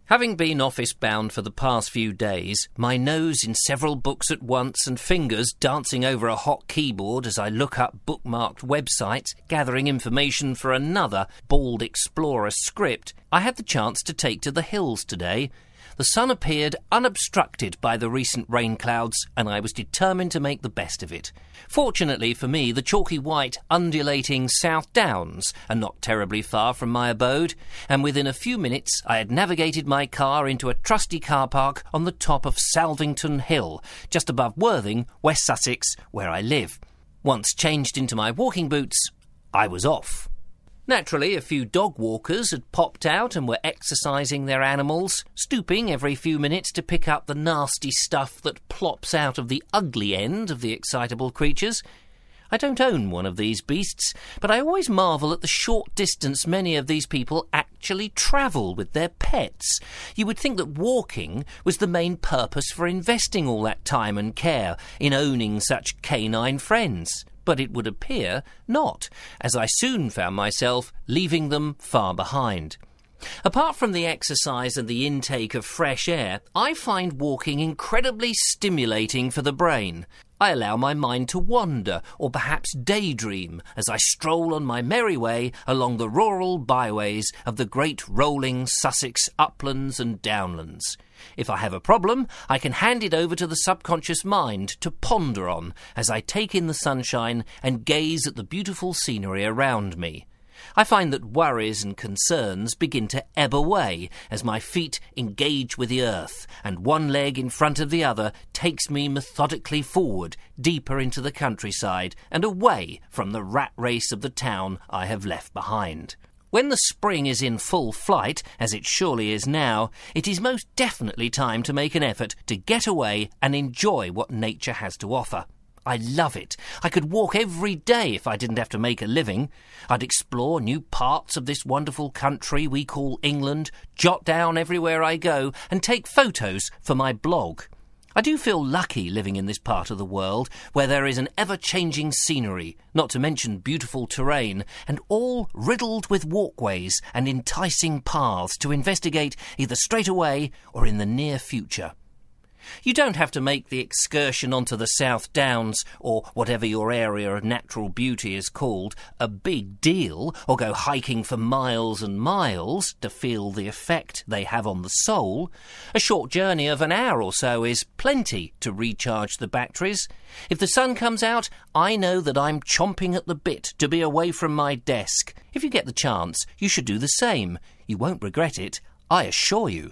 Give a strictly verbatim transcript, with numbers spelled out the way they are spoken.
Having been office-bound for the past few days, my nose in several books at once and fingers dancing over a hot keyboard as I look up bookmarked websites, gathering information for another Bald Explorer script, I had the chance to take to the hills today. The sun appeared unobstructed by the recent rain clouds, and I was determined to make the best of it. Fortunately for me, the chalky white, undulating South Downs are not terribly far from my abode, and within a few minutes I had navigated my car into a trusty car park on the top of Salvington Hill, just above Worthing, West Sussex, where I live. Once changed into my walking boots, I was off. Naturally, a few dog walkers had popped out and were exercising their animals, stooping every few minutes to pick up the nasty stuff that plops out of the ugly end of the excitable creatures. I don't own one of these beasts, but I always marvel at the short distance many of these people actually travel with their pets. You would think that walking was the main purpose for investing all that time and care in owning such canine friends. But it would appear not, as I soon found myself leaving them far behind. Apart from the exercise and the intake of fresh air, I find walking incredibly stimulating for the brain. I allow my mind to wander, or perhaps daydream, as I stroll on my merry way along the rural byways of the great rolling Sussex uplands and downlands. If I have a problem, I can hand it over to the subconscious mind to ponder on as I take in the sunshine and gaze at the beautiful scenery around me. I find that worries and concerns begin to ebb away as my feet engage with the earth, and one leg in front of the other takes me methodically forward, deeper into the countryside and away from the rat race of the town I have left behind. When the spring is in full flight, as it surely is now, it is most definitely time to make an effort to get away and enjoy what nature has to offer. I love it. I could walk every day if I didn't have to make a living. I'd explore new parts of this wonderful country we call England, jot down everywhere I go, and take photos for my blog. I do feel lucky living in this part of the world, where there is an ever-changing scenery, not to mention beautiful terrain, and all riddled with walkways and enticing paths to investigate either straight away or in the near future. You don't have to make the excursion onto the South Downs, or whatever your area of natural beauty is called, a big deal, or go hiking for miles and miles to feel the effect they have on the soul. A short journey of an hour or so is plenty to recharge the batteries. If the sun comes out, I know that I'm chomping at the bit to be away from my desk. If you get the chance, you should do the same. You won't regret it, I assure you.